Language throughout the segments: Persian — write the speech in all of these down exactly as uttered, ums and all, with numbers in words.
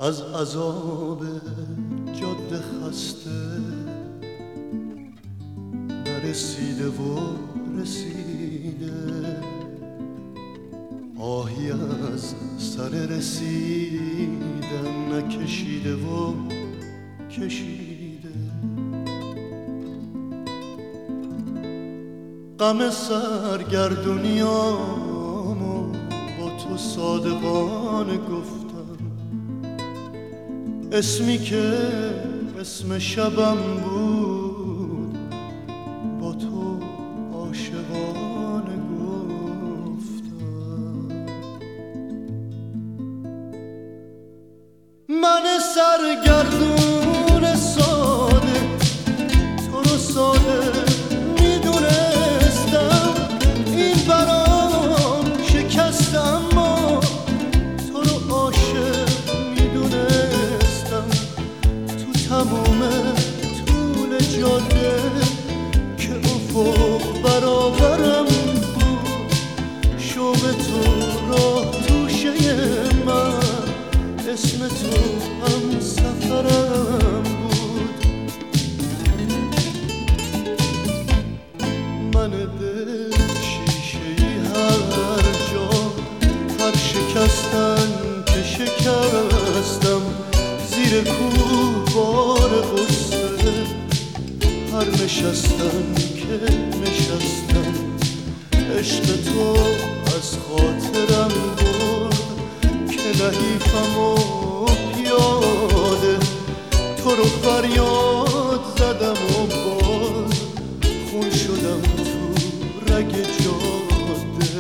از عذاب جاده خسته نرسیده و رسیده، آهی از سر رسیدن نکشیده و کشیده. غم سرگردونیامو با تو صادقانه گفتم، اسمی که اسم شبم بود با تو عاشقانه گفتم. من سرگردون ساده تو رو ساده میدونستم، این برام شکست اما تو رو عاشق میدونستم. تو تموم طول جاده که افق برابرم بود، شوق تو راه توشه من، اسم تو هم سفرم بود. من دل شیشه‌ای هر جا، هر شکستن که شکستم، زیر کوه بار غصه هر نشستن که نشستم. عشق تو از خاطرم برد که لحیفم و پیاده، تو رو فریاد زدم و باز خون شدم تو رگ جاده.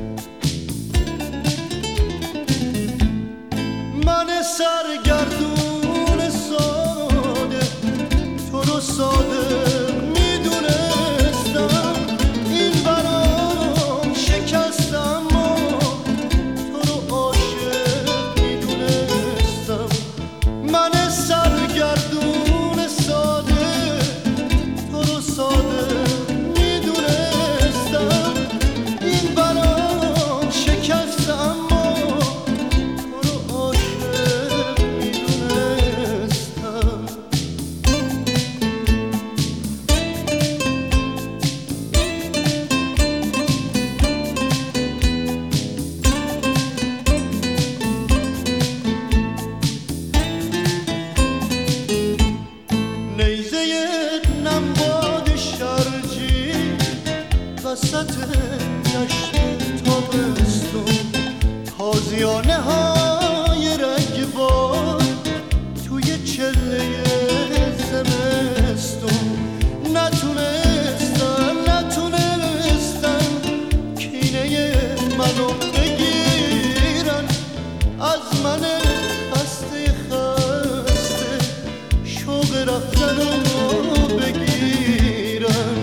من سرگردون ساده تو رو ساده میدونستم، این برام شکست اما تو رو عاشق میدونستم. من سرگردون ساده تو رو ساده میدونستم، این برام شکست اما تو رو عاشق میدونستم. نیزه نمباد شرجی وسط دشت تابستون، تازیانه های رگبار توی چله زمستون. نتونستن نتونستن کینه منو بگیرن، از من خسته خسته شوق رفتن رو بگیرن.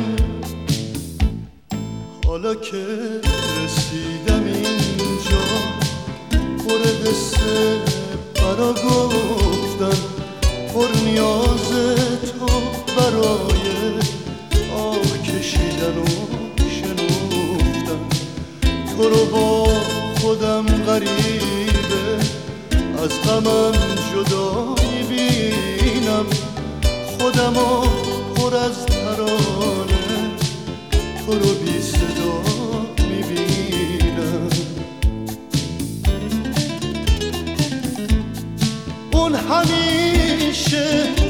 حالا که رسیدم اینجا پر قصه برا گفتن، پر نیاز تو برای آه کشیدن و شنفتن. تو رو با خودم غریبه از غمم جدا میبینم، خودمو پر از ترانه تو رو بی صدا میبینم. اون همیشه